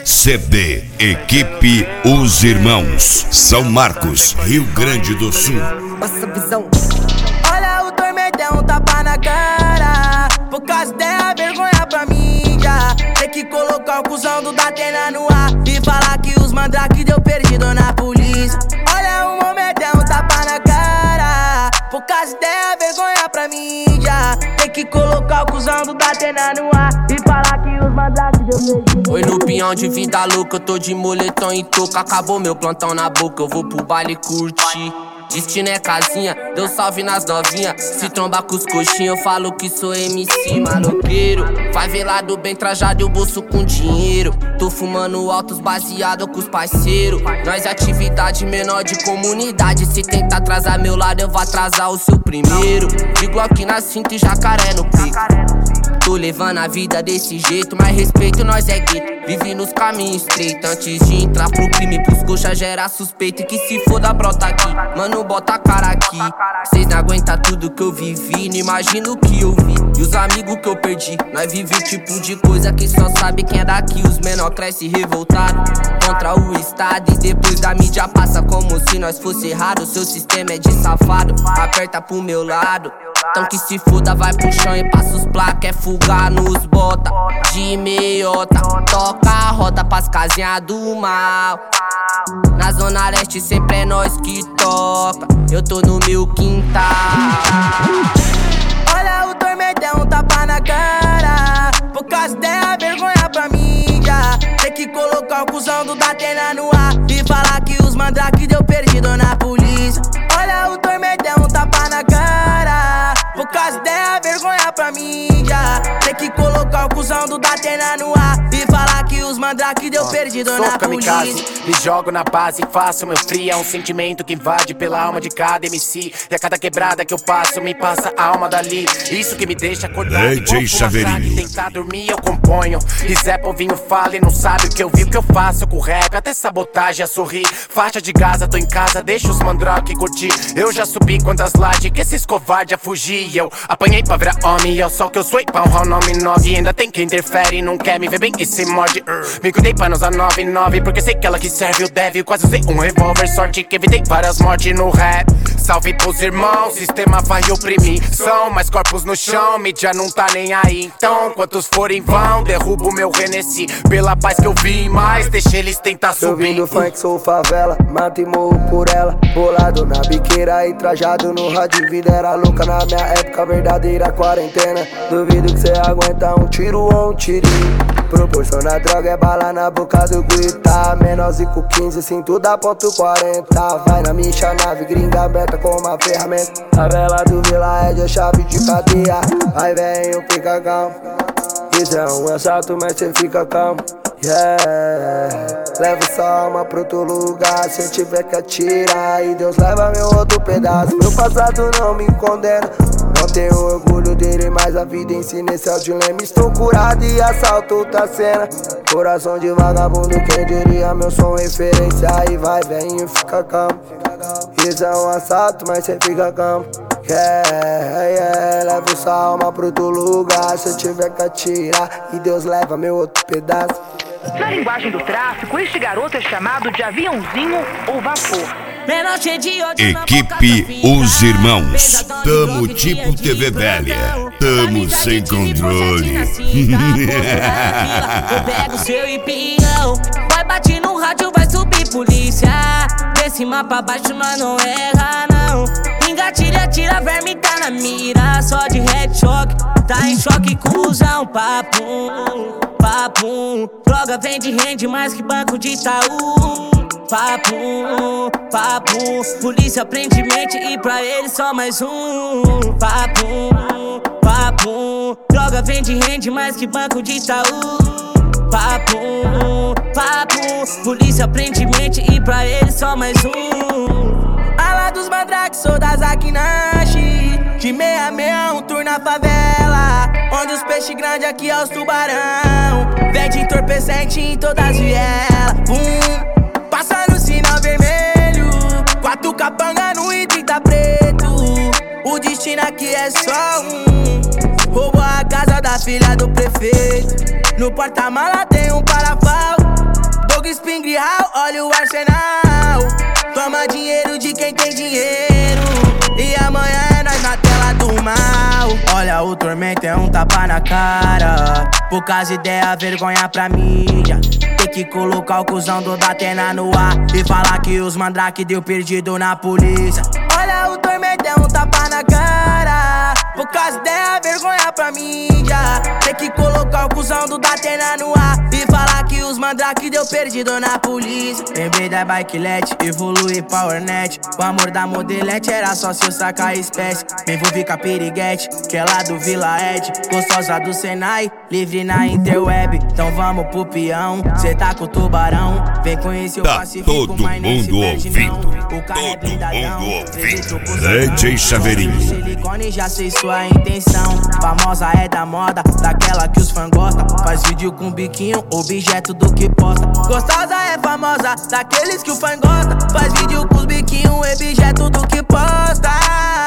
CD Equipe Os Irmãos, São Marcos, Rio Grande do Sul. Nossa visão. Olha o tormentão, tapa na cara. Por causa dela, vergonha pra mim já. Tem que colocar o cuzão do Datena no ar e falar que os mandrake deu perdido na polícia. Olha o momentão, tapa na cara. Por causa dela, vergonha pra mim já. Tem que colocar o cuzão do Datena no ar e falar que os mandrake deu perdido. Oi, no pinhão de vida louca, eu tô de moletom e touca. Acabou meu plantão na boca, eu vou pro baile curtir. Destino é casinha, deu salve nas novinha. Se tromba com os coxinhos, eu falo que sou MC maloqueiro. Vai ver lá do bem trajado e o bolso com dinheiro. Tô fumando altos baseado com os parceiros. Nós é atividade menor de comunidade. Se tentar atrasar meu lado, eu vou atrasar o seu primeiro. Digo aqui na cinta e jacaré no pico. Tô levando a vida desse jeito, mas respeito nós é gueto. Vive nos caminhos estreitos, antes de entrar pro crime, pros coxa gera suspeito. E que se foda brota aqui, mano bota a cara aqui. Cês não aguentam tudo que eu vivi, não imagino o que eu vi. E os amigos que eu perdi, nós vive o tipo de coisa que só sabe quem é daqui. Os menor cresce revoltado contra o estado e depois da mídia passa como se nós fosse errado. Seu sistema é de safado, aperta pro meu lado. Então que se foda, vai pro chão e passa os placa. É fugar nos bota de meiota. Toca a roda pras casinhas do mal. Na zona leste sempre é nós que toca. Eu tô no meu quintal. Olha o tormentão, tapa na cara. Por causa dela, vergonha pra mim já. Tem que colocar o cuzão do Datena no ar e falar que os mandrake deu perdido na polícia. Olha o tormentão, tapa na cara. Por causa dela, vergonha pra mim já. Tem que colocar o cuzão do Datena no ar e falar que os mandrake deu perdido na polícia. Me jogo na base, faço meu free. É um sentimento que invade pela alma de cada MC. E a cada quebrada que eu passo, me passa a alma dali. Isso que me deixa acordar. DJ Chaveirinho. Tentar dormir, eu componho. E Zé Povinho fala e não sabe o que eu vi, o que eu faço com rap. Até sabotagem a sorrir. Faixa de Gaza, tô em casa, deixa os mandrake curtir. Eu já subi quantas lajes que esses covarde a fugir. Eu apanhei pra virar homem, é só que eu sou pau, o nome 9. Ainda tem quem interfere, não quer me ver bem e se morde. Me cuidei pra não usar 99, porque sei que ela que serve o deve. Quase usei um revólver, sorte que evitei várias mortes no rap. Salve pros irmãos, sistema vai oprimir. São mais corpos no chão, mídia não tá nem aí. Então, quantos forem vão, derrubo meu Renesci. Pela paz que eu vi, mas deixa eles tentar subir. Eu vim do funk, sou favela, mato e morro por ela. Bolado na biqueira e trajado no rádio. Vida era louca na minha época, verdadeira quarentena. Duvido que cê aguenta um tiro ou um tirinho. Proporciona droga é bala na boca do guita. Menorzinho 15, cinto da ponto 40. Vai na minha nave, gringa aberta com uma ferramenta. A vela do Vila é de chave de cadeia. Aí venho, fica calmo. Isso é um assalto, mas cê fica calmo. Yeah. Levo sua alma pra outro lugar. Se eu tiver que atirar, e Deus leva meu outro pedaço. Meu passado não me condena. Não tenho orgulho dele, mas a vida ensina, esse é o dilema. Estou curado e assalto outra cena. Coração de vagabundo, quem diria, meu som referência. Aí vai, vem e fica calmo. Isso é um assalto, mas cê fica calmo. Yeah. Levo sua alma pra outro lugar. Se eu tiver que atirar, e Deus leva meu outro pedaço. Na linguagem do tráfico, este garoto é chamado de aviãozinho ou vapor. Equipe Os Irmãos. Tamo tipo TV velha. Tamo sem controle. Eu pego seu empião, vai bater no rádio, vai subir polícia. De cima pra baixo nós não erra não. Engatilha, tira, verme tá na mira. Só de headshot, tá em choque, cuzão. Papum, papum. Droga vende, rende mais que banco de Itaú. Papum, papum. Polícia prende mente e pra ele só mais um. Papum, papum. Droga vende, rende mais que banco de Itaú. Papum, papum. Polícia prende mente e pra ele só mais um. Ala dos mandrake, sou da Zakinashi. De 66, um tour na favela. Onde os peixes grandes aqui é os tubarão. Vende entorpecente em todas as vielas. Passa no sinal vermelho. 4 capanga no I-30 preto. O destino aqui é só um. Roubou a casa da filha do prefeito. No porta-mala tem um parafal. Joga Spring Hall, olha o arsenal. Toma dinheiro de quem tem dinheiro. E amanhã é nós na tela do mal. Olha o tormento, é um tapa na cara. Poucas ideias, vergonha pra mídia. Tem que colocar o cuzão do Datena no ar e falar que os mandrake deu perdido na polícia. Olha o tormento, é um tapa na cara. Poucas ideias, vergonha pra mídia. Tem que colocar o cuzão do Datena no ar e falar que os mandrake deu perdido na polícia. Lembrei da Bikelet, evolui Powernet. O amor da modelete era só se eu sacar espécie. Me envolvi com a piriguete, que é lá do Vila Ed. Gostosa do Senai, livre na interweb. Então vamos pro peão, cê tá com o tubarão. Vem conhecer o Pacífico, mas nem se perde não. O cara é blindadão, DJ Chaveirinho. Silicone, já sei sua intenção. Famosa é da moda, daquela que os fãs gostam. Faz vídeo com biquinho, objeto do que posta. Gostosa é famosa, daqueles que o fã gosta. Faz vídeo com os biquinhos, objeto do que posta.